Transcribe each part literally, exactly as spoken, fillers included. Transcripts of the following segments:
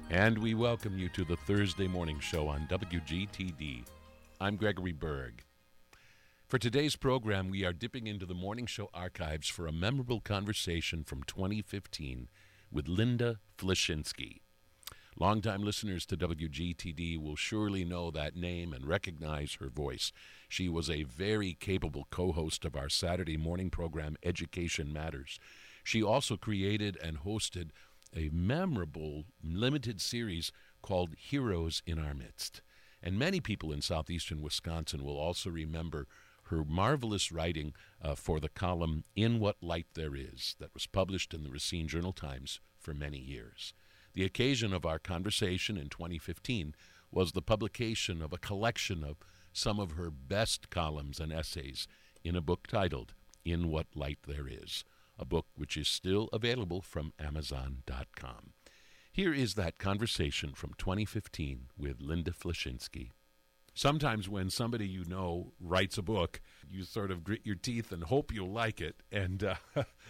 And we welcome you to the Thursday morning show on W G T D. I'm Gregory Berg. For today's program, we are dipping into the morning show archives for a memorable conversation from twenty fifteen with Linda Flishinsky. Longtime listeners to W G T D will surely know that name and recognize her voice. She was a very capable co-host of our Saturday morning program, Education Matters. She also created and hosted a memorable limited series called Heroes in Our Midst. And many people in southeastern Wisconsin will also remember her marvelous writing uh, for the column In What Light There Is that was published in the Racine Journal-Times for many years. The occasion of our conversation in twenty fifteen was the publication of a collection of some of her best columns and essays in a book titled In What Light There Is, a book which is still available from Amazon dot com. Here is that conversation from twenty fifteen with Linda Flishinsky. Sometimes when somebody you know writes a book, you sort of grit your teeth and hope you'll like it. And uh,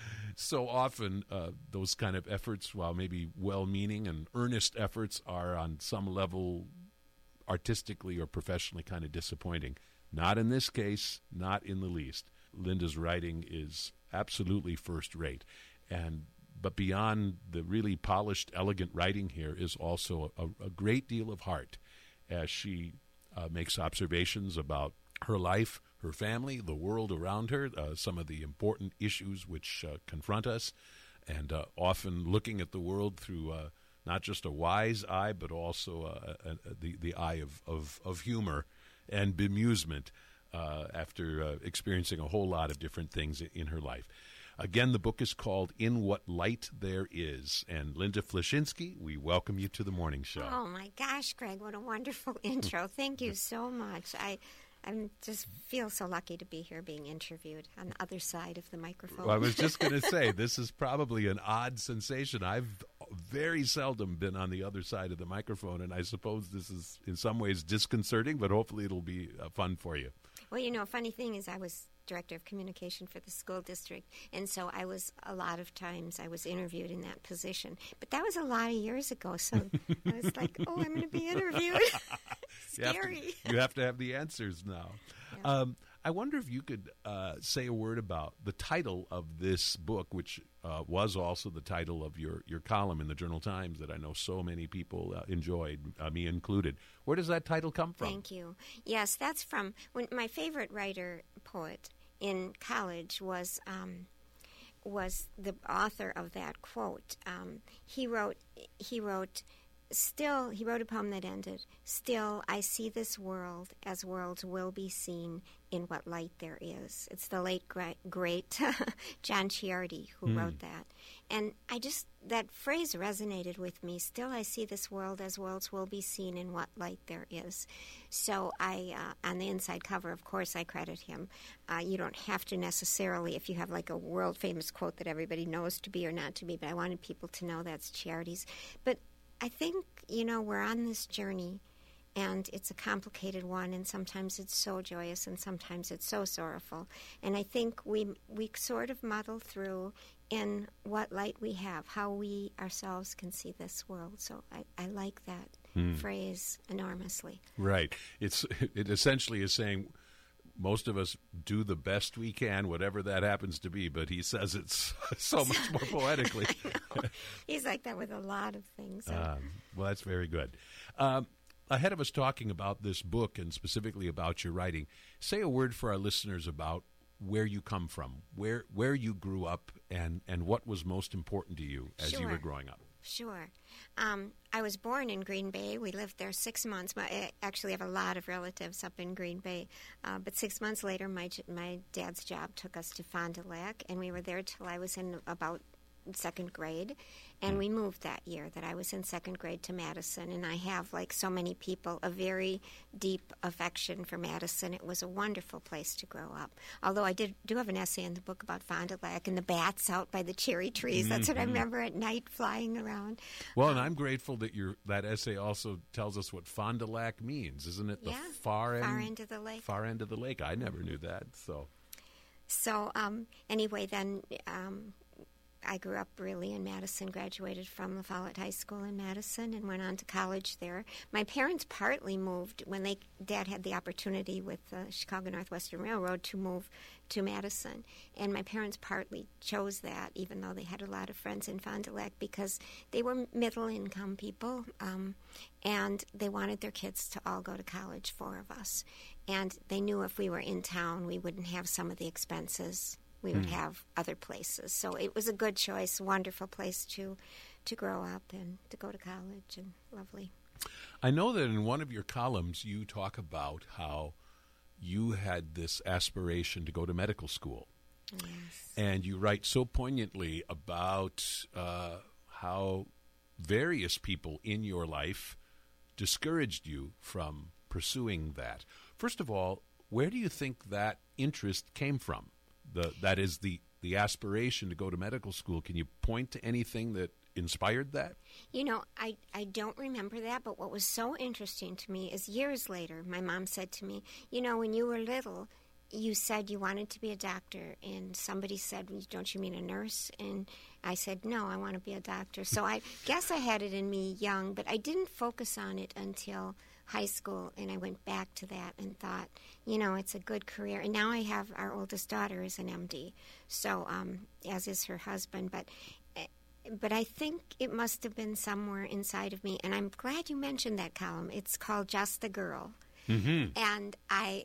so often uh, those kind of efforts, while maybe well-meaning and earnest efforts, are on some level artistically or professionally kind of disappointing. Not in this case, not in the least. Linda's writing is absolutely first-rate. And but beyond the really polished, elegant writing here is also a, a great deal of heart as she Uh, makes observations about her life, her family, the world around her, uh, some of the important issues which uh, confront us, and uh, often looking at the world through uh, not just a wise eye, but also uh, a, a, the, the eye of, of, of humor and bemusement uh, after uh, experiencing a whole lot of different things in her life. Again, the book is called In What Light There Is. And Linda Flishinsky, we welcome you to the morning show. Oh, my gosh, Greg, what a wonderful intro. Thank you so much. I I just feel so lucky to be here being interviewed on the other side of the microphone. Well, I was just going to say, this is probably an odd sensation. I've very seldom been on the other side of the microphone, and I suppose this is in some ways disconcerting, but hopefully it'll be uh, fun for you. Well, you know, funny thing is I was director of communication for the school district, and so I was, a lot of times, I was interviewed in that position. But that was a lot of years ago, so I was like, oh, I'm going to be interviewed. Scary. You have, to, you have to have the answers now. Yeah. Um, I wonder if you could uh, say a word about the title of this book, which uh, was also the title of your, your column in the Journal-Times that I know so many people uh, enjoyed, uh, me included. Where does that title come from? Thank you. Yes, that's from when my favorite writer, poet, in college was um, was the author of that quote. Um, he wrote he wrote still he wrote a poem that ended, "Still I see this world as worlds will be seen in what light there is." It's the late great, great John Ciardi who mm. wrote that. And I just, that phrase resonated with me. Still I see this world as worlds will be seen in what light there is. So I, uh, on the inside cover, of course, I credit him. Uh, you don't have to necessarily, if you have like a world-famous quote that everybody knows to be or not to be, but I wanted people to know that's Ciardi's. But I think, you know, we're on this journey, and it's a complicated one, and sometimes it's so joyous, and sometimes it's so sorrowful. And I think we we sort of muddle through in what light we have, how we ourselves can see this world. So I, I like that hmm. phrase enormously. Right. It's it essentially is saying most of us do the best we can, whatever that happens to be, but he says it's so much more poetically. He's like that with a lot of things. Um, well, that's very good. Um, ahead of us talking about this book and specifically about your writing, say a word for our listeners about where you come from, where where you grew up, and, and what was most important to you as sure. you were growing up. Sure. Um, I was born in Green Bay. We lived there six months. My, I actually have a lot of relatives up in Green Bay. Uh, but six months later, my my dad's job took us to Fond du Lac, and we were there till I was in about second grade. And we moved that year that I was in second grade to Madison. And I have, like so many people, a very deep affection for Madison. It was a wonderful place to grow up. Although I did do have an essay in the book about Fond du Lac and the bats out by the cherry trees. That's mm-hmm. what I remember at night flying around. Well, and I'm grateful that your that essay also tells us what Fond du Lac means. Isn't it the yeah, far end? Far end of the lake. Far end of the lake. I never knew that. So, so um, anyway, then... Um, I grew up really in Madison, graduated from La Follette High School in Madison and went on to college there. My parents partly moved when they Dad had the opportunity with the Chicago Northwestern Railroad to move to Madison. And my parents partly chose that, even though they had a lot of friends in Fond du Lac, because they were middle-income people, um, and they wanted their kids to all go to college, four of us. And they knew if we were in town, we wouldn't have some of the expenses. We would mm. have other places. So it was a good choice, wonderful place to to grow up and to go to college, and lovely. I know that in one of your columns you talk about how you had this aspiration to go to medical school. Yes. And you write so poignantly about uh, how various people in your life discouraged you from pursuing that. First of all, where do you think that interest came from? The, that is the, the aspiration to go to medical school. Can you point to anything that inspired that? You know, I, I don't remember that, but what was so interesting to me is years later, my mom said to me, you know, when you were little, you said you wanted to be a doctor, and somebody said, don't you mean a nurse? And I said, no, I want to be a doctor. So I guess I had it in me young, but I didn't focus on it until high school, and I went back to that and thought, you know, it's a good career. And now I have, our oldest daughter is an M D, so um, as is her husband. But but I think it must have been somewhere inside of me, and I'm glad you mentioned that column. It's called Just the Girl. Mm-hmm. And I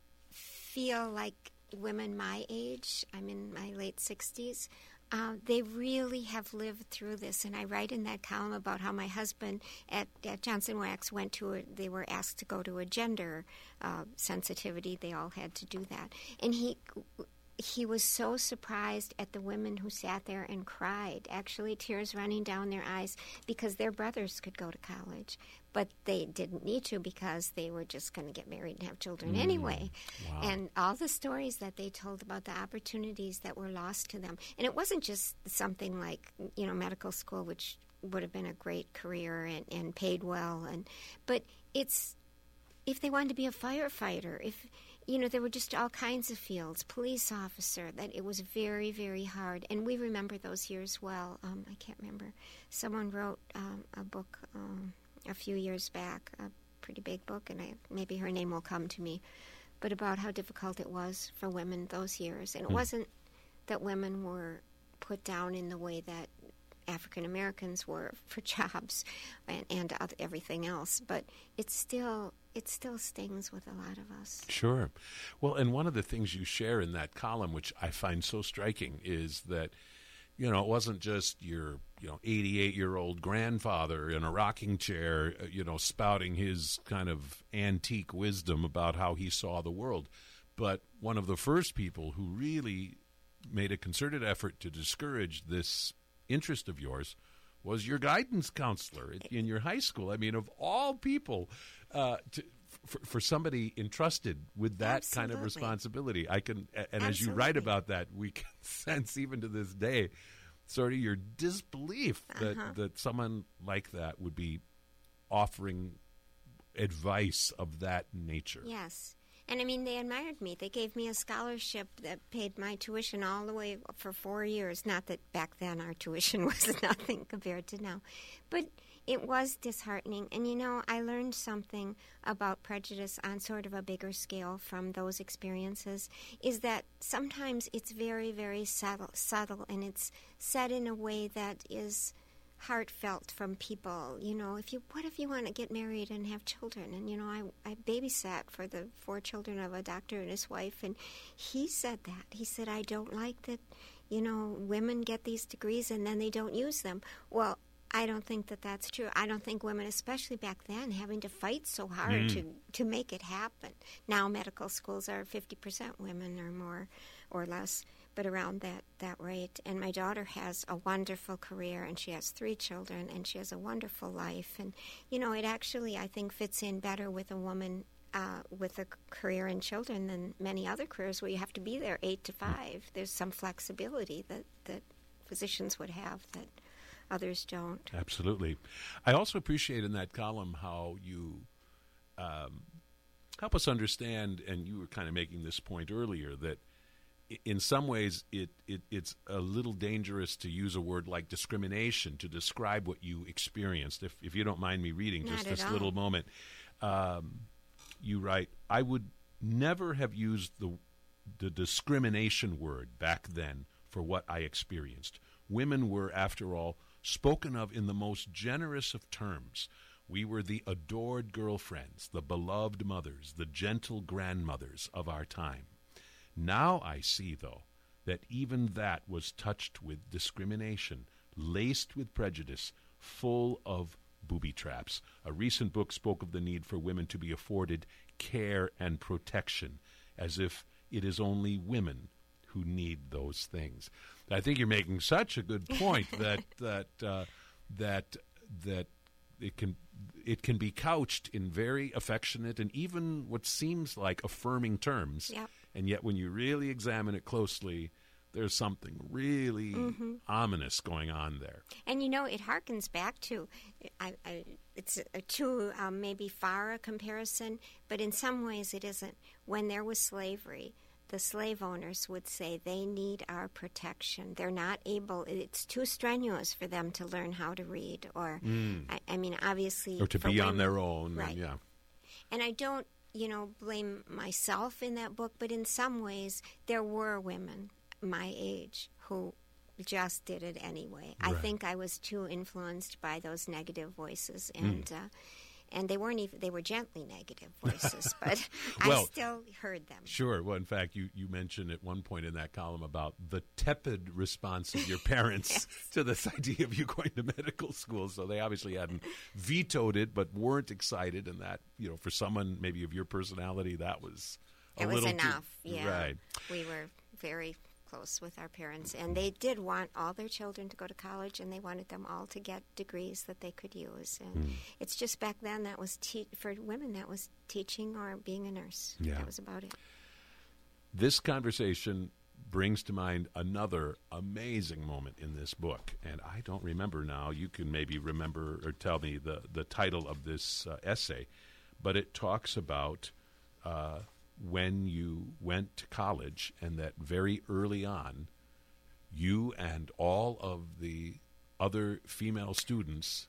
feel like women my age, I'm in my late sixties, uh, they really have lived through this. And I write in that column about how my husband at, at Johnson Wax went to a, they were asked to go to a gender uh, sensitivity. They all had to do that. And he he was so surprised at the women who sat there and cried, actually tears running down their eyes, because their brothers could go to college. But they didn't need to because they were just going to get married and have children mm. anyway. Wow. And all the stories that they told about the opportunities that were lost to them. And it wasn't just something like, you know, medical school, which would have been a great career and, and paid well. And but it's, if they wanted to be a firefighter, if, you know, there were just all kinds of fields, police officer, that it was very, very hard. And we remember those years well. Um, I can't remember. Someone wrote um, a book um, a few years back, a pretty big book, and I, maybe her name will come to me, but about how difficult it was for women those years. And it mm. wasn't that women were put down in the way that African Americans were for jobs and, and other, everything else, but it still it still stings with a lot of us. Sure. Well, and one of the things you share in that column, which I find so striking, is that, you know, it wasn't just your, you know, eighty-eight-year-old grandfather in a rocking chair, you know, spouting his kind of antique wisdom about how he saw the world, but one of the first people who really made a concerted effort to discourage this interest of yours was your guidance counselor in your high school. I mean, of all people, uh, to, for, for somebody entrusted with that Absolutely. kind of responsibility, I can, and Absolutely. as you write about that, we can sense even to this day sort of your disbelief that, uh-huh. that someone like that would be offering advice of that nature. Yes. And, I mean, they admired me. They gave me a scholarship that paid my tuition all the way for four years. Not that back then our tuition was nothing compared to now. But it was disheartening. And, you know, I learned something about prejudice on sort of a bigger scale from those experiences, is that sometimes it's very, very subtle, subtle and it's said in a way that is heartfelt from people. You know, if you what if you want to get married and have children? And, you know, I, I babysat for the four children of a doctor and his wife, and he said that. He said, I don't like that, you know, women get these degrees and then they don't use them. Well, I don't think that that's true. I don't think women, especially back then, having to fight so hard mm. to, to make it happen. Now medical schools are fifty percent women or more or less, but around that, that rate. And my daughter has a wonderful career, and she has three children, and she has a wonderful life. And, you know, it actually, I think, fits in better with a woman uh, with a career and children than many other careers where you have to be there eight to five. There's some flexibility that, that physicians would have that others don't. Absolutely. I also appreciate in that column how you um, help us understand, and you were kind of making this point earlier, that in some ways, it, it it's a little dangerous to use a word like discrimination to describe what you experienced. If if you don't mind me reading Not just at this all. little moment, um, you write, I would never have used the the discrimination word back then for what I experienced. Women were, after all, spoken of in the most generous of terms. We were the adored girlfriends, the beloved mothers, the gentle grandmothers of our time. Now I see, though, that even that was touched with discrimination, laced with prejudice, full of booby traps. A recent book spoke of the need for women to be afforded care and protection, as if it is only women who need those things. I think you're making such a good point that that uh, that that it can it can be couched in very affectionate and even what seems like affirming terms. Yep. And yet when you really examine it closely, there's something really Mm-hmm. ominous going on there. And you know, it harkens back to, I, I, it's a, too um, maybe far a comparison, but in some ways it isn't. When there was slavery, the slave owners would say they need our protection. They're not able, it's too strenuous for them to learn how to read, or, Mm. I, I mean, obviously. Or to for be on women- their own. Right. And, yeah. And I don't, you know, blame myself in that book, but in some ways there were women my age who just did it anyway. I Right. think I was too influenced by those negative voices, and uh, and they weren't even, they were gently negative voices, but Well, I still heard them. Sure. Well, in fact, you, you mentioned at one point in that column about the tepid response of your parents Yes. to this idea of you going to medical school. So they obviously hadn't vetoed it, but weren't excited. And that, you know, for someone maybe of your personality, that was a It was little too- enough, yeah. Right. We were very close with our parents, and they did want all their children to go to college, and they wanted them all to get degrees that they could use. And Mm. it's just back then that was te- for women, that was teaching or being a nurse. Yeah. That was about it. This conversation brings to mind another amazing moment in this book, and I don't remember now. You can maybe remember or tell me the, the title of this uh, essay, but it talks about uh, when you went to college and that very early on, you and all of the other female students,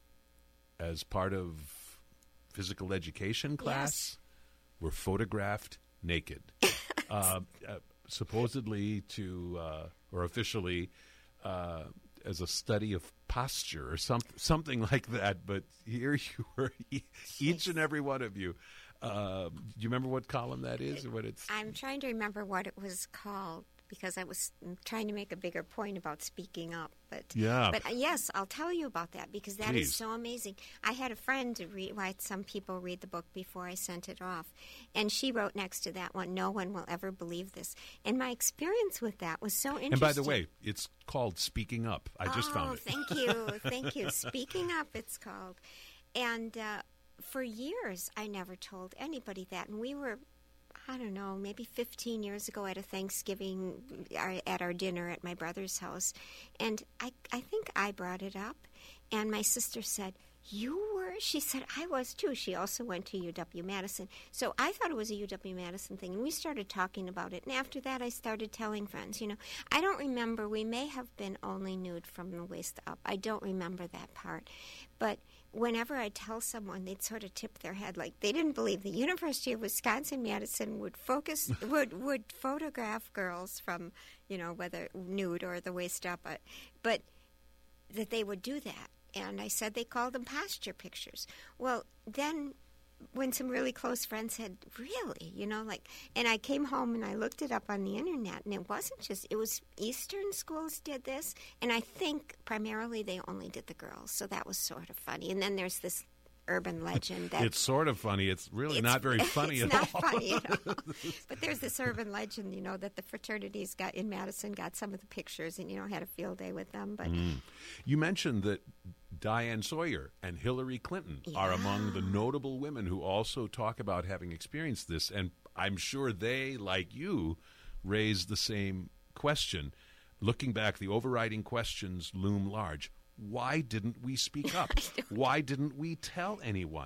as part of physical education class, were photographed naked. uh, uh, supposedly to, uh, or officially, uh, as a study of posture or some, something like that. But here you were, e- each and every one of you. Uh, do you remember what column that is or what it's? I'm trying to remember what it was called, because I was trying to make a bigger point about speaking up. But Yeah. but uh, yes, I'll tell you about that, because that Please. is so amazing. I had a friend to read, why some people read the book before I sent it off, and she wrote next to that one, "No one will ever believe this." And my experience with that was so interesting. And by the way, it's called Speaking Up. I just oh, found it. thank you, thank you. Speaking Up, it's called. And uh, for years, I never told anybody that. And we were, I don't know, maybe fifteen years ago at a Thanksgiving, our- at our dinner at my brother's house. And I, I think I brought it up. And my sister said, "You were?" She said, "I was too." She also went to U W-Madison. So I thought it was a U W-Madison thing. And we started talking about it. And after that, I started telling friends, you know, I don't remember. We may have been only nude from the waist up. I don't remember that part. But whenever I tell someone, they'd sort of tip their head like they didn't believe the University of Wisconsin-Madison would focus would would photograph girls from, you know, whether nude or the waist up, but, but that they would do that. And I said they called them posture pictures. Well, then when some really close friends said, "Really?" You know, like, and I came home and I looked it up on the internet, and it wasn't just, it was Eastern schools did this, and I think primarily they only did the girls, so that was sort of funny. And then there's this urban legend that It's sort of funny. It's really it's- not very funny it's at not all. funny at all. But there's this urban legend, you know, that the fraternities got in Madison got some of the pictures and, you know, had a field day with them. But You mentioned that Diane Sawyer and Hillary Clinton are Yeah. among the notable women who also talk about having experienced this, and I'm sure they, like you, raised the same question. Looking back, the overriding questions loom large. Why didn't we speak up? Why didn't we tell anyone?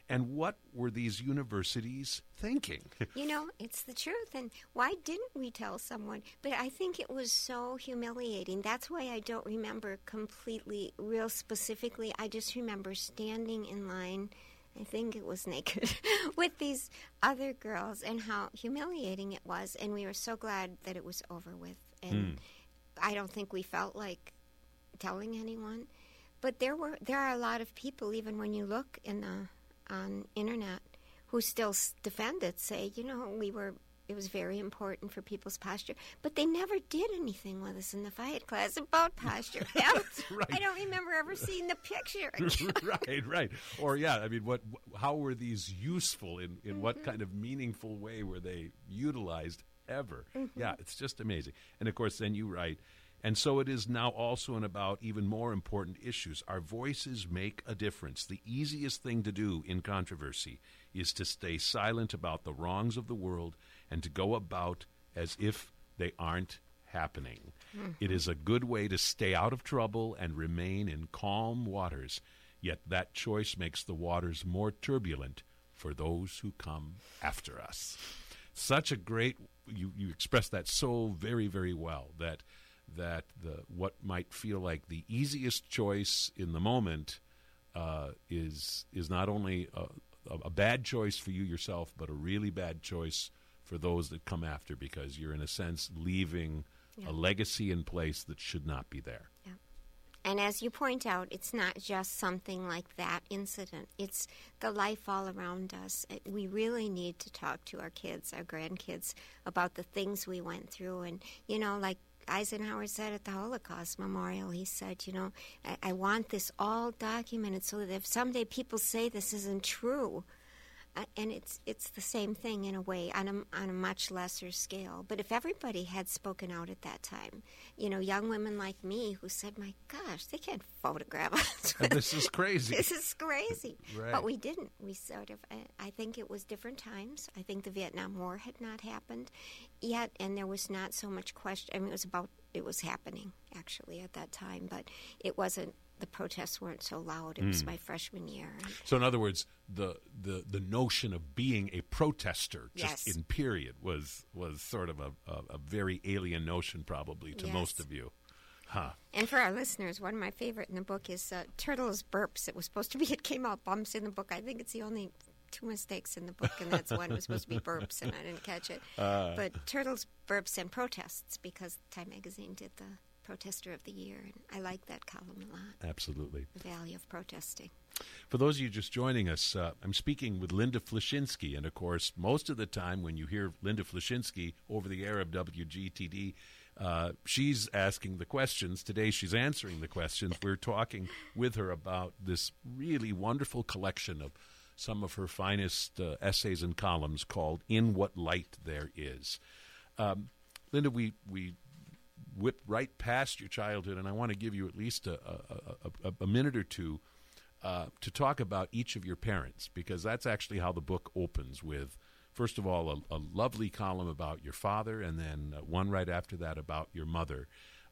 And what were these universities thinking? You know, it's the truth. And why didn't we tell someone? But I think it was so humiliating. That's why I don't remember completely, real specifically. I just remember standing in line, I think it was naked, with these other girls, and how humiliating it was. And we were so glad that it was over with. And mm. I don't think we felt like telling anyone. But there were there are a lot of people, even when you look in the on internet, who still defend it, say, you know, we were, it was very important for people's posture, but they never did anything with us in the F I A T class about posture. That's right. I don't remember ever seeing the picture. Right, right. Or, yeah, I mean, what? how were these useful? In, in mm-hmm. what kind of meaningful way were they utilized ever? Mm-hmm. Yeah, it's just amazing. And, of course, then you write, and so it is now also in about even more important issues. Our voices make a difference. The easiest thing to do in controversy is to stay silent about the wrongs of the world and to go about as if they aren't happening. Mm-hmm. It is a good way to stay out of trouble and remain in calm waters, yet that choice makes the waters more turbulent for those who come after us. Such a great, you, you expressed that so very, very well, that that the what might feel like the easiest choice in the moment uh, is is not only a, a bad choice for you yourself, but a really bad choice for those that come after, because you're, in a sense, leaving yeah. a legacy in place that should not be there. Yeah. And as you point out, it's not just something like that incident. It's the life all around us. We really need to talk to our kids, our grandkids, about the things we went through. And, you know, like Eisenhower said at the Holocaust Memorial, he said, you know, I, I want this all documented so that if someday people say this isn't true, uh, and it's it's the same thing in a way on a, on a much lesser scale. But if everybody had spoken out at that time, you know, young women like me who said, my gosh, they can't photograph us. This is crazy. This is crazy. Right. But we didn't. We sort of, I think it was different times. I think the Vietnam War had not happened yet, and there was not so much question. I mean, it was about, it was happening, actually, at that time, but it wasn't, the protests weren't so loud. It mm. was my freshman year. So, in other words, the, the, the notion of being a protester, just yes. in period, was was sort of a, a, a very alien notion, probably, to yes. most of you. Huh. And for our listeners, one of my favorite in the book is uh, Turtles Burps. It was supposed to be, it came out bumps in the book. I think it's the only two mistakes in the book, and that's one. It was supposed to be burps, and I didn't catch it. Uh. But Turtles, Burps, and Protests, because Time Magazine did the Protester of the Year, and I like that column a lot. Absolutely. The value of protesting. For those of you just joining us, uh, I'm speaking with Linda Flashinsky, and of course, most of the time when you hear Linda Flashinsky over the air of W G T D, uh, she's asking the questions. Today she's answering the questions. We're talking with her about this really wonderful collection of some of her finest uh, essays and columns called In What Light There Is. Um, Linda, we... we whipped right past your childhood, and I want to give you at least a, a, a, a minute or two uh, to talk about each of your parents, because that's actually how the book opens with, first of all, a, a lovely column about your father, and then uh, one right after that about your mother.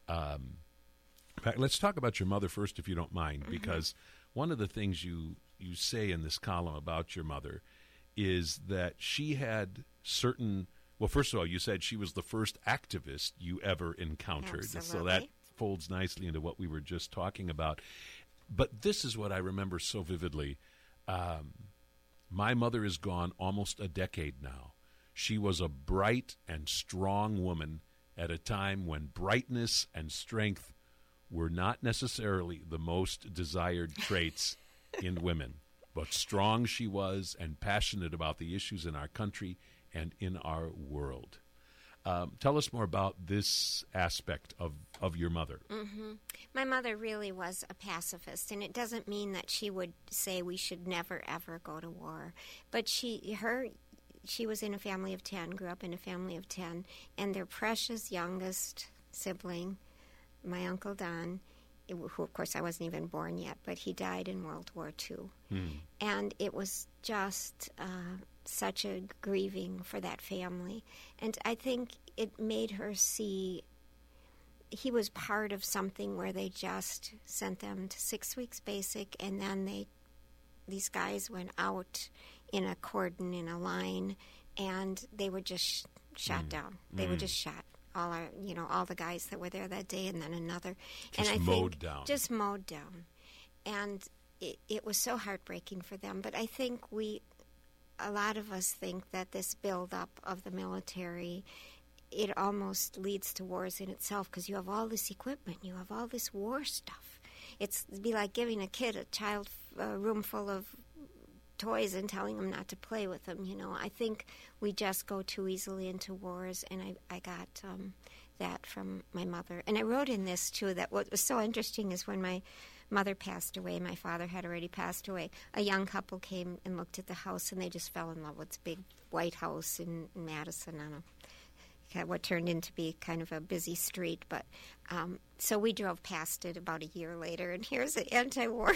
Um, in fact, let's talk about your mother first, if you don't mind, mm-hmm. because one of the things you, you say in this column about your mother is that she had certain... Well, first of all, you said she was the first activist you ever encountered. Absolutely. So that folds nicely into what we were just talking about. But this is what I remember so vividly. Um, my mother is gone almost a decade now. She was a bright and strong woman at a time when brightness and strength were not necessarily the most desired traits in women. But strong she was, and passionate about the issues in our country and in our world. Um, tell us more about this aspect of, of your mother. Mm-hmm. My mother really was a pacifist, and it doesn't mean that she would say we should never, ever go to war. But she, her, she was in a family of ten, grew up in a family of ten, and their precious youngest sibling, my Uncle Don, who, of course, I wasn't even born yet, but he died in World War Two. Hmm. And it was just... Uh, such a grieving for that family. And I think it made her see he was part of something where they just sent them to six weeks basic, and then they these guys went out in a cordon, in a line, and they were just sh- shot mm. down. They mm. were just shot. All our, you know, all the guys that were there that day, and then another. Just and I mowed think, down. Just mowed down. And it, it was so heartbreaking for them. But I think we, a lot of us think that this buildup of the military, it almost leads to wars in itself, because you have all this equipment, you have all this war stuff. It's it'd be like giving a kid, a child, a room full of toys and telling them not to play with them. You know, I think we just go too easily into wars, and I, I got um, that from my mother. And I wrote in this, too, that what was so interesting is when my mother passed away, my father had already passed away, a young couple came and looked at the house, and they just fell in love with this big white house in, in Madison on a what turned into be kind of a busy street. But um, so we drove past it about a year later, and here's an anti-war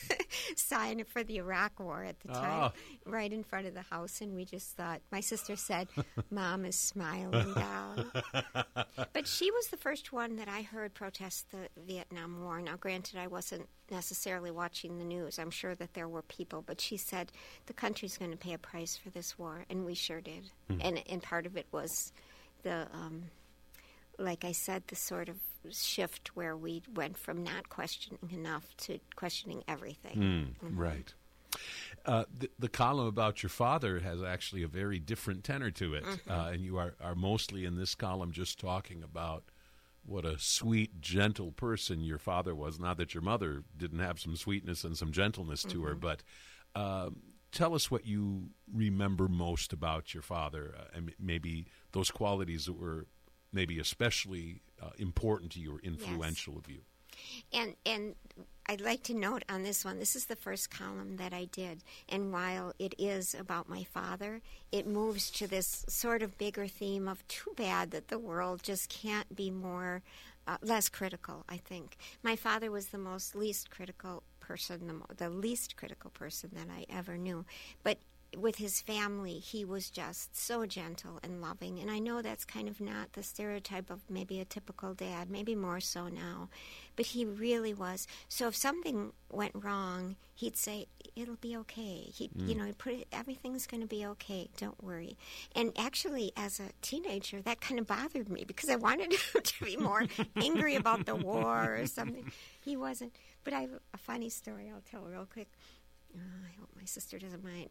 sign for the Iraq War at the time, oh. right in front of the house. And we just thought, my sister said, Mom is smiling down. But she was the first one that I heard protest the Vietnam War. Now, granted, I wasn't necessarily watching the news. I'm sure that there were people, but she said, the country's going to pay a price for this war, and we sure did. Hmm. And, and part of it was the, um, like I said, the sort of shift where we went from not questioning enough to questioning everything. Mm, mm-hmm. Right. Uh, the, the column about your father has actually a very different tenor to it. Mm-hmm. Uh, and you are, are mostly in this column just talking about what a sweet, gentle person your father was. Not that your mother didn't have some sweetness and some gentleness to mm-hmm. her, but um, tell us what you remember most about your father, uh, and maybe those qualities that were maybe especially uh, important to you or influential yes. of you. And and I'd like to note on this one, this is the first column that I did, and while it is about my father, it moves to this sort of bigger theme of too bad that the world just can't be more, uh, less critical, I think. My father was the most least critical person, the, mo- the least critical person that I ever knew. But with his family, he was just so gentle and loving. And I know that's kind of not the stereotype of maybe a typical dad, maybe more so now. But he really was. So if something went wrong, he'd say, it'll be okay. He, mm. you know, he'd put it, everything's going to be okay. Don't worry. And actually, as a teenager, that kind of bothered me because I wanted him to be more angry about the war or something. He wasn't. But I have a funny story I'll tell real quick. Oh, I hope my sister doesn't mind.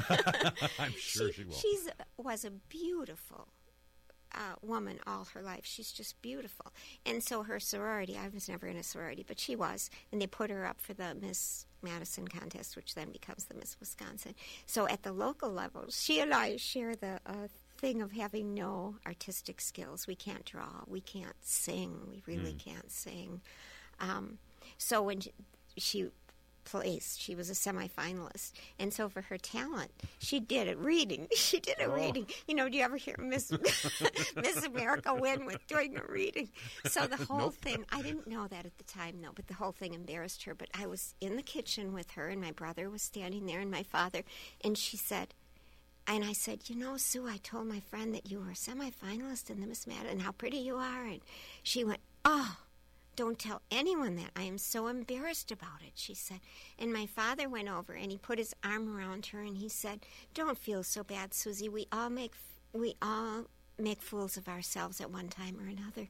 I'm sure she, she will. She was a beautiful uh, woman all her life. She's just beautiful. And so her sorority, I was never in a sorority, but she was. And they put her up for the Miss Madison contest, which then becomes the Miss Wisconsin. So at the local level, she and I share the uh, thing of having no artistic skills. We can't draw. We can't sing. We really mm. can't sing. Um, so when she... she placed. She was a semifinalist. And so for her talent, she did a reading. She did a oh. reading. You know, do you ever hear Miss Miss America win with doing a reading? So the whole nope. thing, I didn't know that at the time, though, but the whole thing embarrassed her. But I was in the kitchen with her, and my brother was standing there, and my father, and she said, and I said, you know, Sue, I told my friend that you were a semifinalist in the Miss Madison and how pretty you are. And she went, oh, don't tell anyone that. I am so embarrassed about it, she said. And my father went over and he put his arm around her and he said, don't feel so bad, Susie. We all make we all make fools of ourselves at one time or another.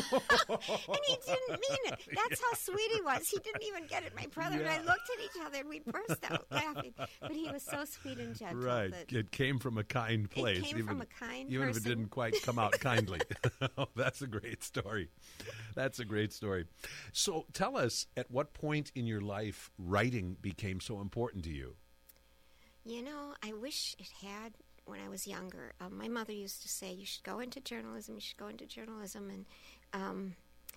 And he didn't mean it. That's how sweet he was. He didn't even get it. My brother yeah. and I looked at each other and we burst out laughing. But he was so sweet and gentle. Right. That it came from a kind place. It came even, from a kind Even person. if it didn't quite come out kindly. Oh, that's a great story. That's a great story. So tell us, at what point in your life writing became so important to you? You know, I wish it had. When I was younger, um, my mother used to say, you should go into journalism, you should go into journalism. And um,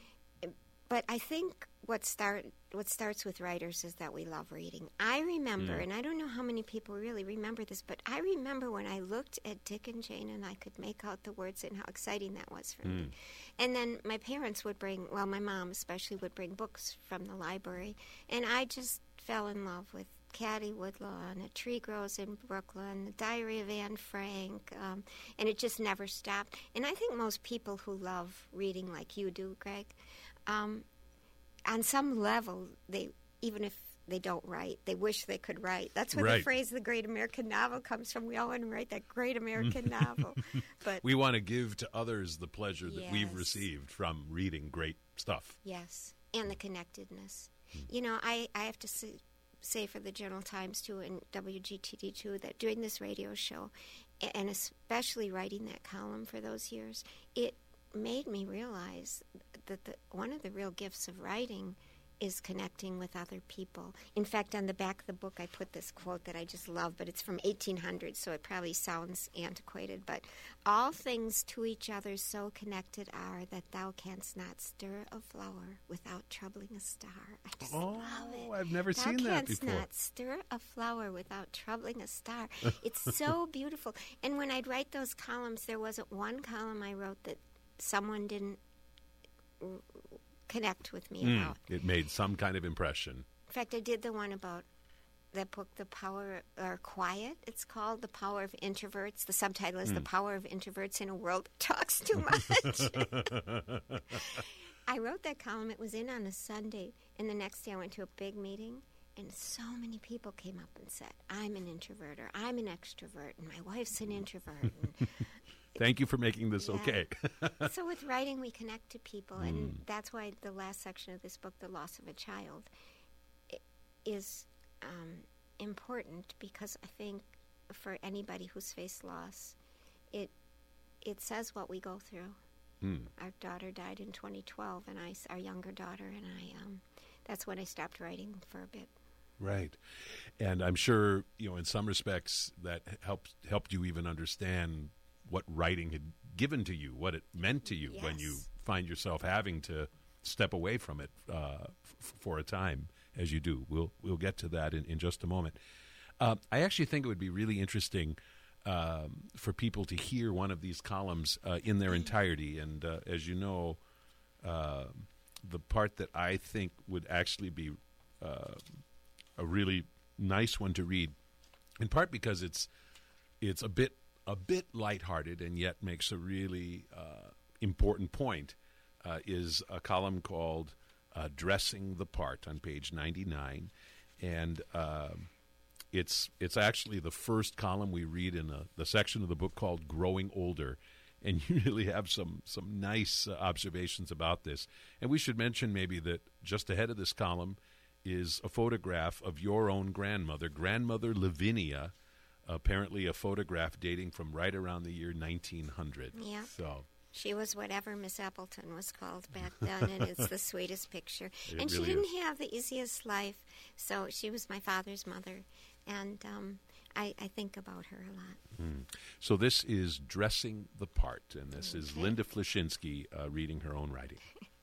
but I think what start what starts with writers is that we love reading. I remember, mm. and I don't know how many people really remember this, but I remember when I looked at Dick and Jane and I could make out the words and how exciting that was for mm. me. And then my parents would bring, well, my mom especially would bring books from the library, and I just fell in love with Caddy Woodlawn, A Tree Grows in Brooklyn, The Diary of Anne Frank, um, and it just never stopped. And I think most people who love reading like you do, Greg, um, on some level, they even if they don't write. They wish they could write. That's where Right. the phrase "the great American novel" comes from. We all want to write that great American novel, but We want to give to others the pleasure that we've Yes. received from reading great stuff. yes, and the connectedness. You know, I, I have to say, say for the Journal Times too and W G T D too that during this radio show, a- and especially writing that column for those years, it made me realize that the, one of the real gifts of writing is connecting with other people. In fact, on the back of the book, I put this quote that I just love, but it's from eighteen hundred, so it probably sounds antiquated. But all things to each other so connected are that thou canst not stir a flower without troubling a star. I just Oh, love it. I've never Thou seen that canst before. not stir a flower without troubling a star. It's so beautiful. And when I'd write those columns, there wasn't one column I wrote that someone didn't r- connect with me Mm, about. it made some kind of impression. In fact, I did the one about that book, The Power, or Quiet, it's called, The Power of Introverts. The subtitle is The Power of Introverts in a World That Talks Too Much. I wrote that column. It was in on a Sunday, and the next day I went to a big meeting, and so many people came up and said, I'm an introvert, or I'm an extrovert, and my wife's an introvert. And Thank you for making this Yeah. okay. so with writing, we connect to people, and that's why the last section of this book, The Loss of a Child, i- is um, important, because I think for anybody who's faced loss, it it says what we go through. Mm. Our daughter died in twenty twelve, and I, s- our younger daughter, and I, um, that's when I stopped writing for a bit. Right. And I'm sure, you know, in some respects that helped helped you even understand what writing had given to you, what it meant to you when you Yes. find yourself having to step away from it uh, f- for a time, as you do. We'll we'll get to that in, in just a moment. Uh, I actually think it would be really interesting um, for people to hear one of these columns uh, in their entirety. And uh, as you know, uh, the part that I think would actually be uh, a really nice one to read, in part because it's it's a bit a bit lighthearted and yet makes a really uh, important point, uh, is a column called uh, "Dressing the Part" on page ninety-nine, and uh, it's it's actually the first column we read in a, the section of the book called "Growing Older." And you really have some some nice uh, observations about this. And we should mention maybe that just ahead of this column is a photograph of your own grandmother, Grandmother Lavinia, apparently a photograph dating from right around the year nineteen hundred. Yeah. So She was whatever Miss Appleton was called back then, and it's the sweetest picture. It and really she didn't is. have the easiest life, so she was my father's mother, and um, I, I think about her a lot. so this is Dressing the Part, and this is Okay. Linda Flashinsky uh, reading her own writing.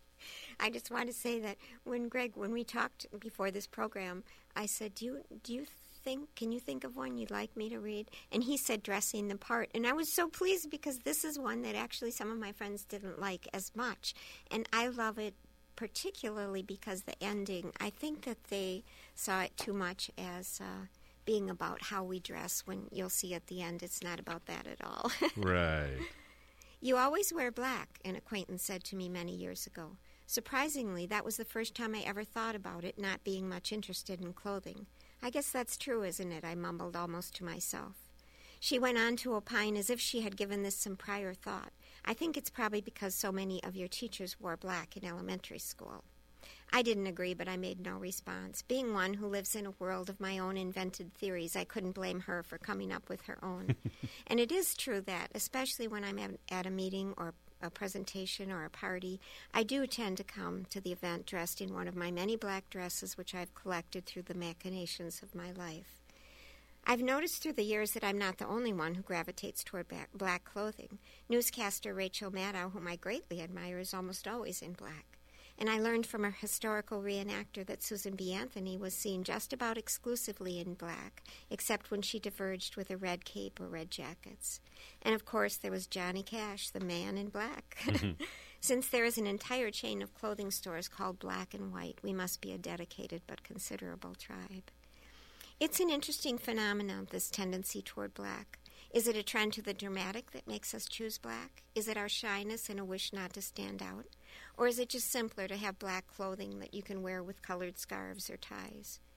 I just want to say that when Greg, when we talked before this program, I said, "Do you do you think? Can you think of one you'd like me to read?" And he said, "Dressing the Part," and I was so pleased because this is one that actually some of my friends didn't like as much, and I love it particularly because the ending. I think that they saw it too much as uh, being about how we dress. When you'll see at the end, it's not about that at all. Right. You always wear black, an acquaintance said to me many years ago. Surprisingly, that was the first time I ever thought about it not being much interested in clothing. I guess that's true, isn't it? I mumbled almost to myself. She went on to opine as if she had given this some prior thought. I think it's probably because so many of your teachers wore black in elementary school. I didn't agree, but I made no response. Being one who lives in a world of my own invented theories, I couldn't blame her for coming up with her own. And it is true that, especially when I'm at, at a meeting or a presentation or a party, I do tend to come to the event dressed in one of my many black dresses which I've collected through the machinations of my life. I've noticed through the years that I'm not the only one who gravitates toward ba- black clothing. Newscaster Rachel Maddow, whom I greatly admire, is almost always in black. And I learned from a historical reenactor that Susan B. Anthony was seen just about exclusively in black, except when she diverged with a red cape or red jackets. And of course, there was Johnny Cash, the man in black. Since there is an entire chain of clothing stores called Black and White, we must be a dedicated but considerable tribe. It's an interesting phenomenon, this tendency toward black. Is it a trend to the dramatic that makes us choose black? Is it our shyness and a wish not to stand out? Or is it just simpler to have black clothing that you can wear with colored scarves or ties?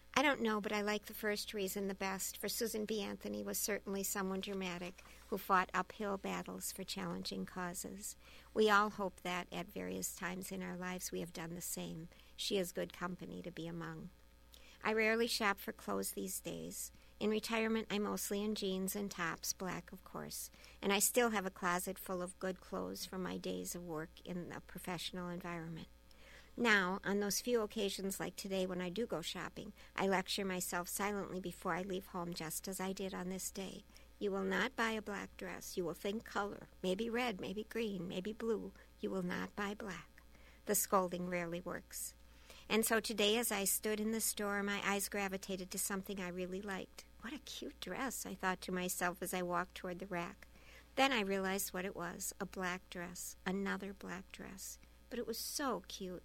I don't know, but I like the first reason the best, for Susan B. Anthony was certainly someone dramatic who fought uphill battles for challenging causes. We all hope that at various times in our lives we have done the same. She is good company to be among. I rarely shop for clothes these days. In retirement, I'm mostly in jeans and tops, black of course, and I still have a closet full of good clothes from my days of work in a professional environment. Now, on those few occasions like today when I do go shopping, I lecture myself silently before I leave home, just as I did on this day. You will not buy a black dress. You will think color, maybe red, maybe green, maybe blue. You will not buy black. The scolding rarely works. And so today, as I stood in the store, my eyes gravitated to something I really liked. What a cute dress, I thought to myself as I walked toward the rack. Then I realized what it was, a black dress, another black dress. But it was so cute.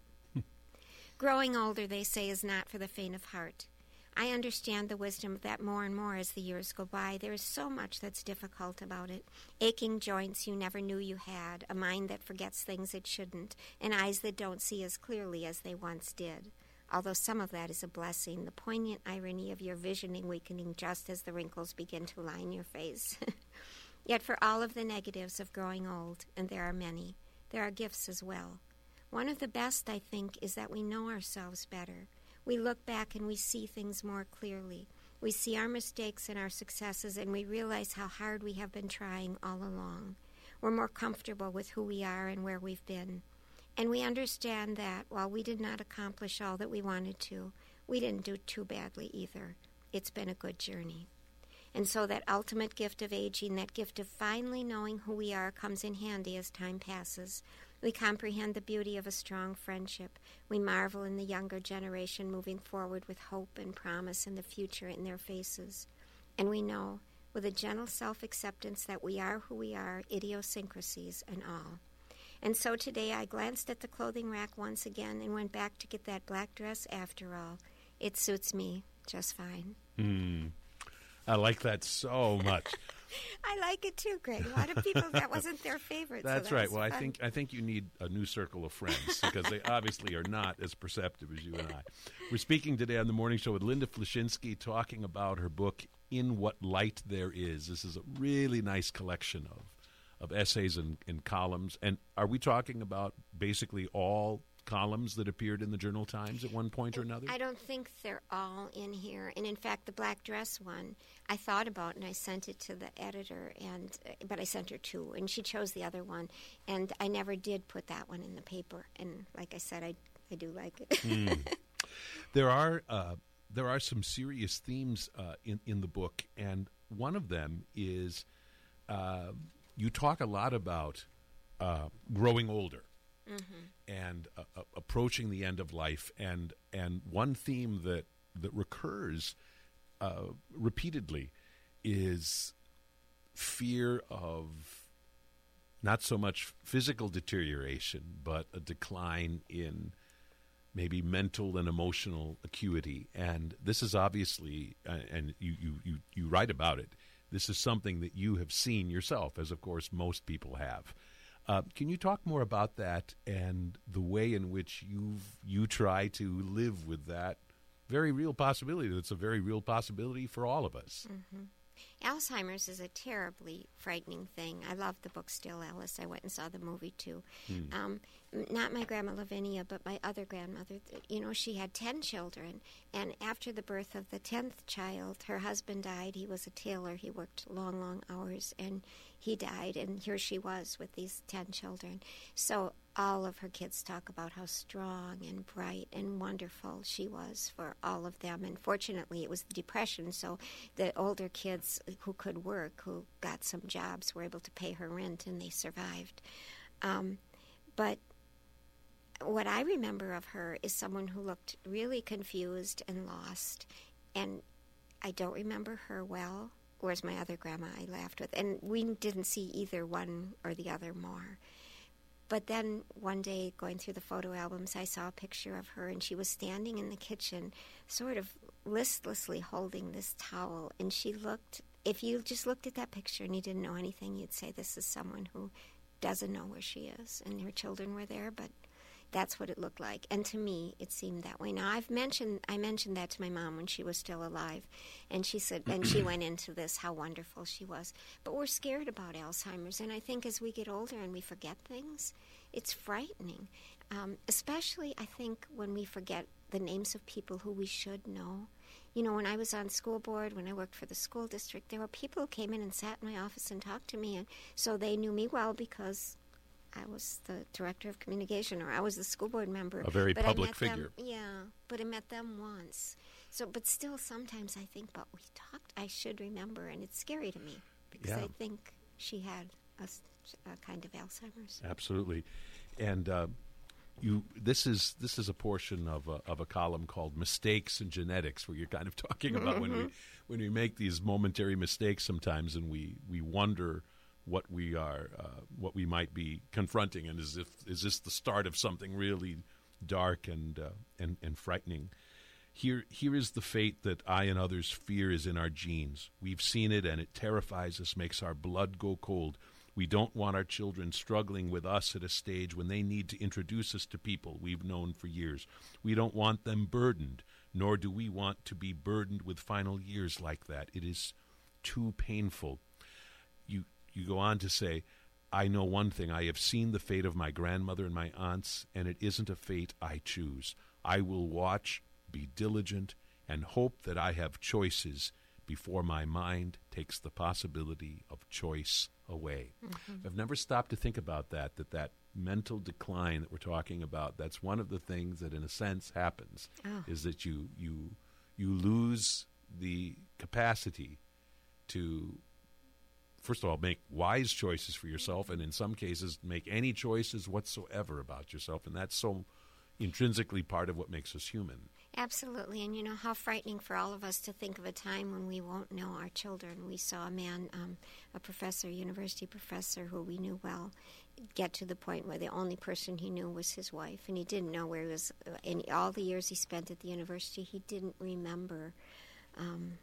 Growing older, they say, is not for the faint of heart. I understand the wisdom of that more and more as the years go by. There is so much that's difficult about it. Aching joints you never knew you had, a mind that forgets things it shouldn't, and eyes that don't see as clearly as they once did. Although some of that is a blessing, the poignant irony of your visioning weakening just as the wrinkles begin to line your face. Yet for all of the negatives of growing old, and there are many, there are gifts as well. One of the best, I think, is that we know ourselves better. We look back and we see things more clearly. We see our mistakes and our successes, and we realize how hard we have been trying all along. We're more comfortable with who we are and where we've been. And we understand that while we did not accomplish all that we wanted to, we didn't do too badly either. It's been a good journey. And so that ultimate gift of aging, that gift of finally knowing who we are, comes in handy as time passes. We comprehend the beauty of a strong friendship. We marvel in the younger generation moving forward with hope and promise and the future in their faces. And we know, with a gentle self-acceptance, that we are who we are, idiosyncrasies and all. And so today I glanced at the clothing rack once again and went back to get that black dress after all. It suits me just fine. Hmm. I like that so much. I like it too, Greg. A lot of people, that wasn't their favorite. That's so that right. Well, fun. I think I think you need a new circle of friends because they obviously are not as perceptive as you and I. We're speaking today on the morning show with Linda Flashinsky, talking about her book, In What Light There Is. This is a really nice collection of, of essays and, and columns. And are we talking about basically all columns that appeared in the Journal Times at one point or another? I don't think they're all in here. And in fact, the black dress one, I thought about and I sent it to the editor, and but I sent her two, and she chose the other one. And I never did put that one in the paper. And like I said, I, I do like it. mm. There are uh, there are some serious themes uh, in, in the book, and one of them is uh, you talk a lot about uh, growing older. Mm-hmm. And uh, uh, approaching the end of life, and and one theme that that recurs uh, repeatedly is fear of not so much physical deterioration, but a decline in maybe mental and emotional acuity. And this is obviously, uh, and you, you you you write about it. This is something that you have seen yourself, as of course most people have. Uh, can you talk more about that and the way in which you you try to live with that very real possibility? That's a very real possibility for all of us. Mm-hmm. Alzheimer's is a terribly frightening thing. I love the book Still Alice. I went and saw the movie, too. Mm. Um, not my Grandma Lavinia, but my other grandmother. You know, she had ten children, and after the birth of the tenth child, her husband died. He was a tailor. He worked long, long hours, and he died, and here she was with these ten children. So all of her kids talk about how strong and bright and wonderful she was for all of them. And fortunately, it was the Depression, so the older kids who could work, who got some jobs, were able to pay her rent, and they survived. Um, but what I remember of her is someone who looked really confused and lost, and I don't remember her well. Whereas my other grandma I laughed with, and we didn't see either one or the other more. But then one day, going through the photo albums, I saw a picture of her, and she was standing in the kitchen, sort of listlessly holding this towel, and she looked, if you just looked at that picture and you didn't know anything, you'd say this is someone who doesn't know where she is, and her children were there, but that's what it looked like. And to me, it seemed that way. Now, I've mentioned I mentioned that to my mom when she was still alive, and she said, and she went into this how wonderful she was. But we're scared about Alzheimer's, and I think as we get older and we forget things, it's frightening. Um, especially, I think, when we forget the names of people who we should know. You know, when I was on school board, when I worked for the school district, there were people who came in and sat in my office and talked to me, and so they knew me well because I was the director of communication, or I was the school board member. A very but public I met figure. Them, yeah, but I met them once. So, but still, sometimes I think, but we talked, I should remember, and it's scary to me because Yeah. I think she had a, s- a kind of Alzheimer's. Absolutely. And uh, you, this is this is a portion of a, of a column called Mistakes in Genetics, where you're kind of talking about when we when we make these momentary mistakes sometimes, and we, we wonder what we are, uh, what we might be confronting, and as if is this the start of something really dark and uh, and and frightening. Here, here is the fate that I and others fear is in our genes. We've seen it, and it terrifies us, makes our blood go cold. We don't want our children struggling with us at a stage when they need to introduce us to people we've known for years. We don't want them burdened, nor do we want to be burdened with final years like that. It is too painful. You you go on to say, I know one thing. I have seen the fate of my grandmother and my aunts, and it isn't a fate I choose. I will watch, be diligent, and hope that I have choices before my mind takes the possibility of choice away. Mm-hmm. I've never stopped to think about that, that that mental decline that we're talking about, that's one of the things that in a sense happens, oh. is that you you you lose the capacity to, first of all, make wise choices for yourself, and in some cases make any choices whatsoever about yourself, and that's so intrinsically part of what makes us human. Absolutely, and you know how frightening for all of us to think of a time when we won't know our children. We saw a man, um, a professor, university professor who we knew well, get to the point where the only person he knew was his wife, and he didn't know where he was. In all the years he spent at the university, he didn't remember. Um,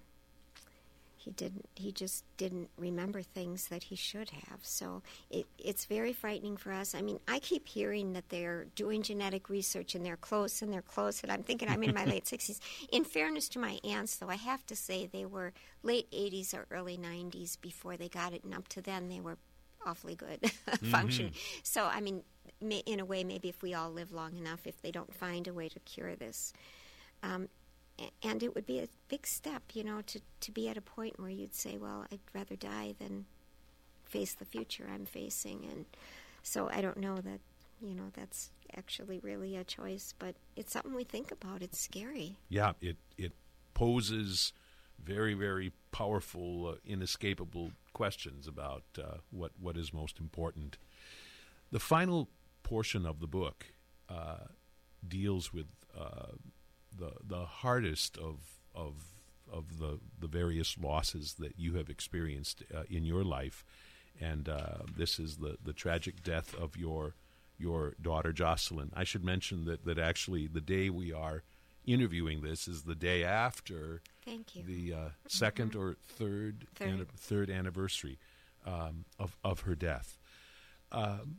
He didn't. He just didn't remember things that he should have. So it, it's very frightening for us. I mean, I keep hearing that they're doing genetic research and they're close and they're close, and I'm thinking I'm in my late sixties. In fairness to my aunts, though, I have to say they were late eighties or early nineties before they got it, and up to then they were awfully good functioning. Mm-hmm. So, I mean, may, in a way, maybe if we all live long enough, if they don't find a way to cure this. Um, And it would be a big step, you know, to, to be at a point where you'd say, well, I'd rather die than face the future I'm facing. And so I don't know that, you know, that's actually really a choice, but it's something we think about. It's scary. Yeah, it, it poses very, very powerful, uh, inescapable questions about uh, what, what is most important. The final portion of the book uh, deals with Uh, the the hardest of of of the the various losses that you have experienced uh, in your life, and uh, this is the, the tragic death of your your daughter Jocelyn. I should mention that, that actually the day we are interviewing this is the day after Thank you. the uh, second mm-hmm. or third third, an- third anniversary um, of of her death. Um,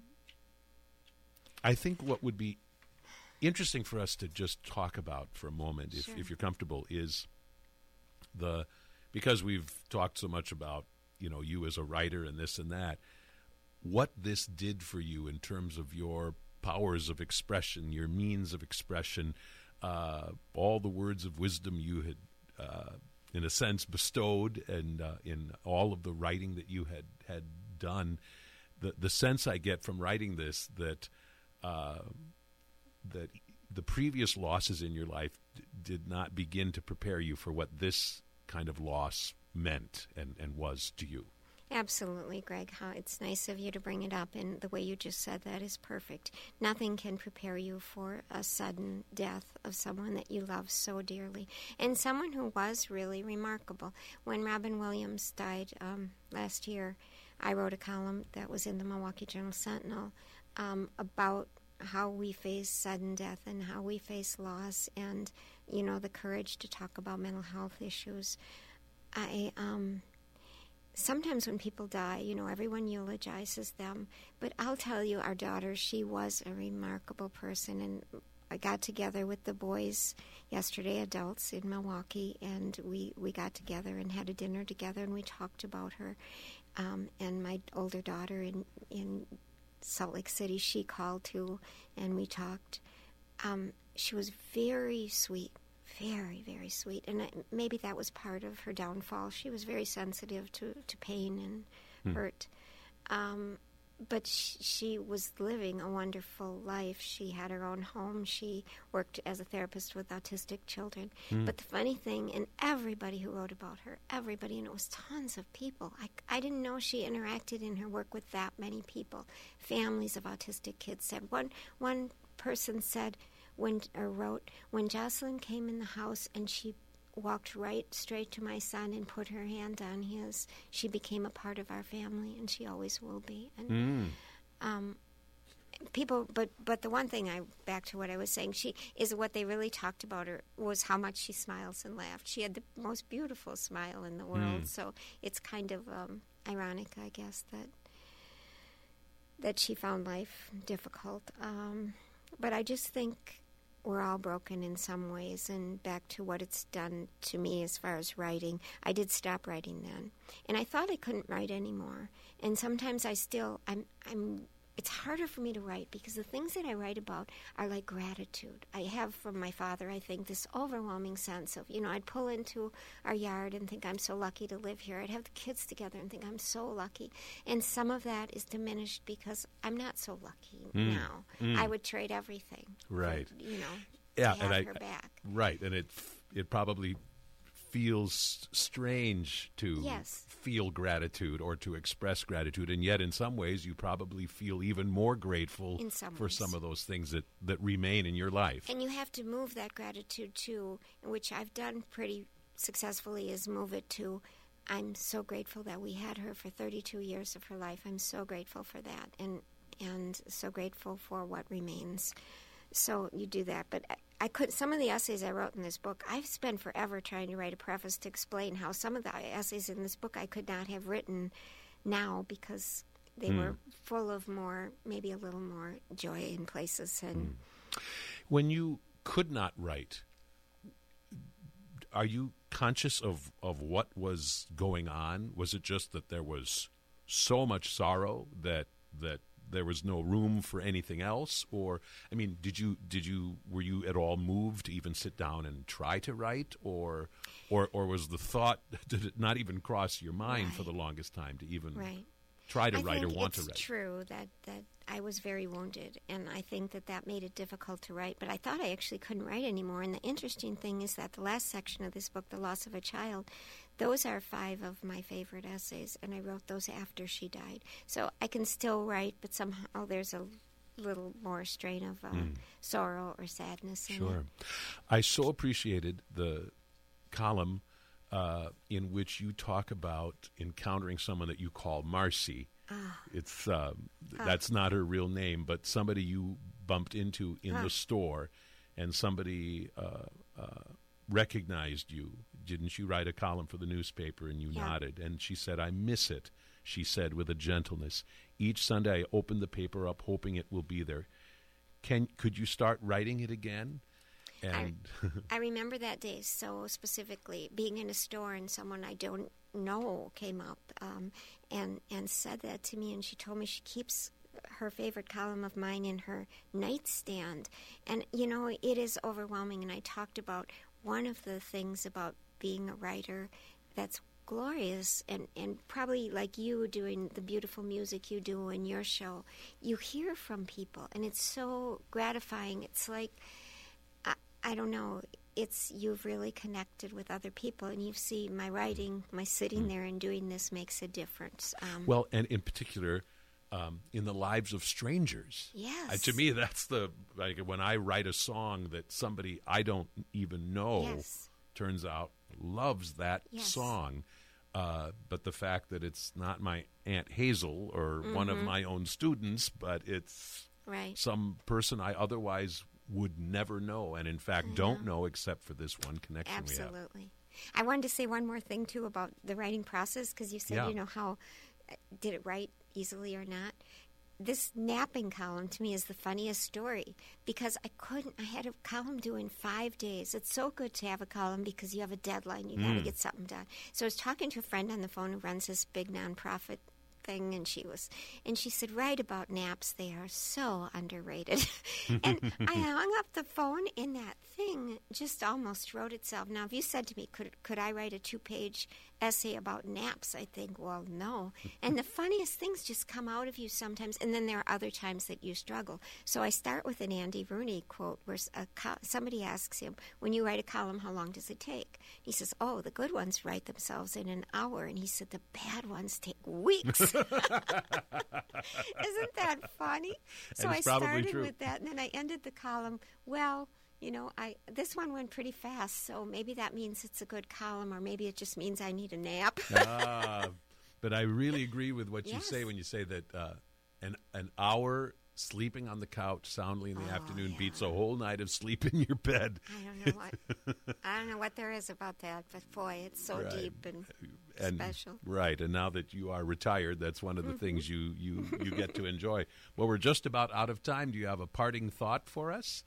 I think what would be interesting for us to just talk about for a moment, if, sure. if you're comfortable, is the, because we've talked so much about, you know, you as a writer and this and that, what this did for you in terms of your powers of expression, your means of expression, uh, all the words of wisdom you had, uh, in a sense, bestowed, and uh, in all of the writing that you had, had done. The, the sense I get from writing this that uh, that the previous losses in your life d- did not begin to prepare you for what this kind of loss meant and, and was to you. Absolutely, Greg. How it's nice of you to bring it up, and the way you just said that is perfect. Nothing can prepare you for a sudden death of someone that you love so dearly, and someone who was really remarkable. When Robin Williams died um, last year, I wrote a column that was in the Milwaukee Journal Sentinel um, about how we face sudden death and how we face loss, and, you know, the courage to talk about mental health issues. I, um, sometimes when people die, you know, everyone eulogizes them. But I'll tell you, our daughter, she was a remarkable person. And I got together with the boys yesterday, adults in Milwaukee, and we, we got together and had a dinner together, and we talked about her. Um, and my older daughter in, in Salt Lake City, she called too, and we talked. Um, she was very sweet. Very, very sweet. And maybe that was part of her downfall. She was very sensitive to, to pain and hmm. hurt. Um, but she, she was living a wonderful life. She had her own home. She worked as a therapist with autistic children. Hmm. But the funny thing, and everybody who wrote about her, everybody, and it was tons of people. I, I didn't know she interacted in her work with that many people. Families of autistic kids said. One, one person said, When or wrote, when Jocelyn came in the house and she walked right straight to my son and put her hand on his, she became a part of our family, and she always will be. And mm. um, people, but but the one thing I back to what I was saying, she is what they really talked about her was how much she smiles and laughed. She had the most beautiful smile in the world. Mm. So it's kind of um, ironic, I guess, that that she found life difficult. Um, but I just think we're all broken in some ways, and back to what it's done to me as far as writing. I did stop writing then, and I thought I couldn't write anymore. And sometimes I still, I'm, I'm. It's harder for me to write because the things that I write about are like gratitude. I have from my father, I think, this overwhelming sense of, you know, I'd pull into our yard and think I'm so lucky to live here. I'd have the kids together and think I'm so lucky. And some of that is diminished because I'm not so lucky mm. now. Mm. I would trade everything. Right. For, you know, yeah, to have and I, her back. Right, and it it probably feels strange to yes. feel gratitude or to express gratitude, and yet in some ways you probably feel even more grateful some for ways. some of those things that, that remain in your life. And you have to move that gratitude too, which I've done pretty successfully, is move it to, I'm so grateful that we had her for thirty-two years of her life. I'm so grateful for that, and and so grateful for what remains. So you do that, but I, I could. Some of the essays I wrote in this book, I've spent forever trying to write a preface to explain how some of the essays in this book I could not have written now because they mm. were full of more, maybe a little more joy in places. And mm. when you could not write, are you conscious of, of what was going on? Was it just that there was so much sorrow that that there was no room for anything else? Or, I mean, did you did you were you at all moved to even sit down and try to write, or or or was the thought, did it not even cross your mind right. for the longest time to even right. try to I write or want to write? write? It's true that that I was very wounded, and I think that that made it difficult to write, but I thought I actually couldn't write anymore. And the interesting thing is that the last section of this book, The Loss of a Child, those are five of my favorite essays, and I wrote those after she died. So I can still write, but somehow there's a little more strain of uh, mm. sorrow or sadness in Sure. it. I so appreciated the column uh, in which you talk about encountering someone that you call Marcy. Ah. It's uh, Ah. that's not her real name, but somebody you bumped into in Ah. the store, and somebody uh, uh, recognized you. Didn't you write a column for the newspaper? And you Yeah. nodded. And she said, "I miss it," she said with a gentleness. "Each Sunday I open the paper up hoping it will be there. Can Could you start writing it again?" And I, I remember that day so specifically, being in a store and someone I don't know came up um, and, and said that to me, and she told me she keeps her favorite column of mine in her nightstand. And, you know, it is overwhelming, and I talked about one of the things about being a writer that's glorious, and, and probably like you doing the beautiful music you do in your show, you hear from people, and it's so gratifying. It's like, I, I don't know, it's you've really connected with other people, and you see my writing, my sitting there and doing this makes a difference. Um, well, and in particular, um, in the lives of strangers. Yes. Uh, to me, that's the, like, when I write a song that somebody I don't even know yes. turns out loves that yes. song, uh, but the fact that it's not my Aunt Hazel or mm-hmm. one of my own students, but it's right. some person I otherwise would never know, and in fact I don't know. know except for this one connection Absolutely. we have. I wanted to say one more thing, too, about the writing process, because you said, Yeah. you know, how uh, did it write easily or not? This napping column to me is the funniest story because I couldn't, I had a column due in five days. It's so good to have a column because you have a deadline. You got to Mm. get something done. So I was talking to a friend on the phone who runs this big nonprofit thing, and she was, and she said, write about naps. They are so underrated. And I hung up the phone, and that thing just almost wrote itself. Now, if you said to me, could could I write a two-page essay about naps? I think, well, no. And the funniest things just come out of you sometimes, and then there are other times that you struggle. So I start with an Andy Rooney quote where a co- somebody asks him, when you write a column, how long does it take? He says, oh, the good ones write themselves in an hour. And he said, the bad ones take weeks. Isn't that funny? So And I it's probably started true. with that, and then I ended the column, well, you know, I this one went pretty fast, so maybe that means it's a good column, or maybe it just means I need a nap. Ah, but I really agree with what you Yes. say when you say that uh, an an hour sleeping on the couch soundly in the Oh, afternoon yeah. beats a whole night of sleep in your bed. I don't know what I don't know what there is about that, but boy, it's so Right. deep and, And, special. Right, and now that you are retired, that's one of the Mhm. things you, you, you get to enjoy. Well, we're just about out of time. Do you have a parting thought for us?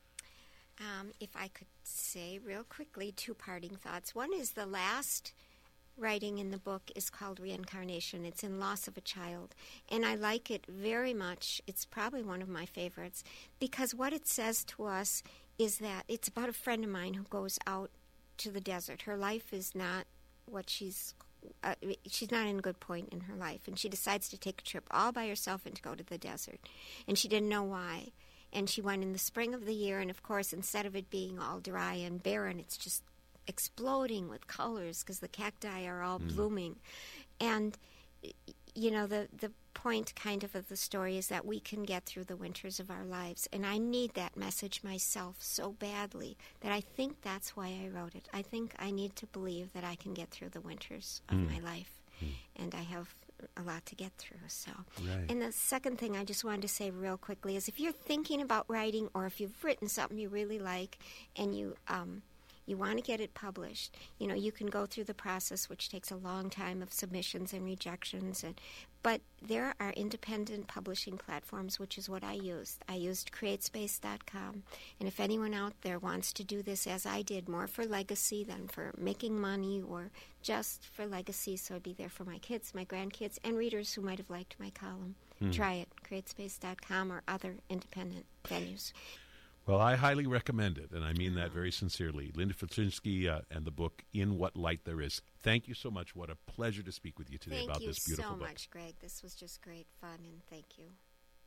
Um, if I could say real quickly two parting thoughts. One is the last writing in the book is called Reincarnation. It's in Loss of a Child. And I like it very much. It's probably one of my favorites because what it says to us is that it's about a friend of mine who goes out to the desert. Her life is not what she's uh, she's not in a good point in her life, and she decides to take a trip all by herself and to go to the desert. And she didn't know why. And she went in the spring of the year, and of course, instead of it being all dry and barren, it's just exploding with colors because the cacti are all Mm. blooming. And, y- you know, the, the point kind of of the story is that we can get through the winters of our lives. And I need that message myself so badly that I think that's why I wrote it. I think I need to believe that I can get through the winters of Mm. my life. And I have a lot to get through. So, Right. and the second thing I just wanted to say real quickly is if you're thinking about writing, or if you've written something you really like and you um, you want to get it published, you know, you can go through the process, which takes a long time of submissions and rejections. And but there are independent publishing platforms, which is what I used. I used CreateSpace dot com. And if anyone out there wants to do this as I did, more for legacy than for making money, or just for legacy, so I'd be there for my kids, my grandkids, and readers who might have liked my column, Hmm. try it, CreateSpace dot com or other independent venues. Well, I highly recommend it, and I mean that very sincerely. Linda Ficzynski uh, and the book, In What Light There Is. Thank you so much. What a pleasure to speak with you today Thank about you this beautiful so book. much, Greg. This was just great fun, and thank you.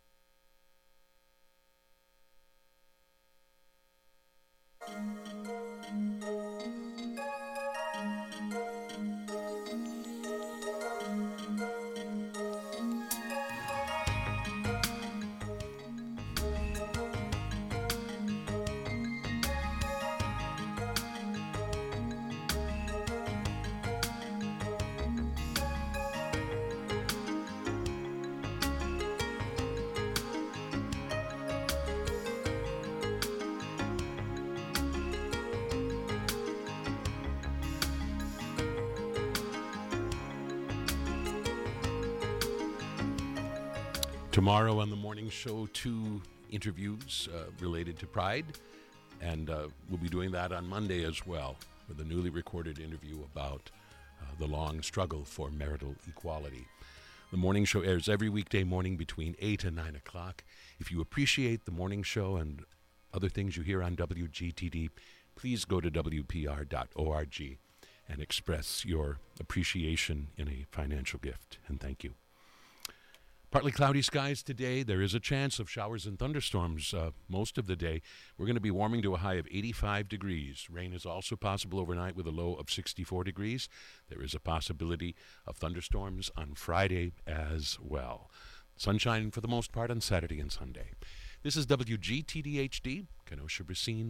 Tomorrow on the morning show, two interviews uh, related to Pride, and uh, we'll be doing that on Monday as well, with a newly recorded interview about uh, the long struggle for marital equality. The morning show airs every weekday morning between eight and nine o'clock. If you appreciate the morning show and other things you hear on W G T D, please go to W P R dot org and express your appreciation in a financial gift. And thank you. Partly cloudy skies today. There is a chance of showers and thunderstorms uh, most of the day. We're going to be warming to a high of eighty-five degrees. Rain is also possible overnight with a low of sixty-four degrees. There is a possibility of thunderstorms on Friday as well. Sunshine for the most part on Saturday and Sunday. This is W G T D H D, Kenosha Racine.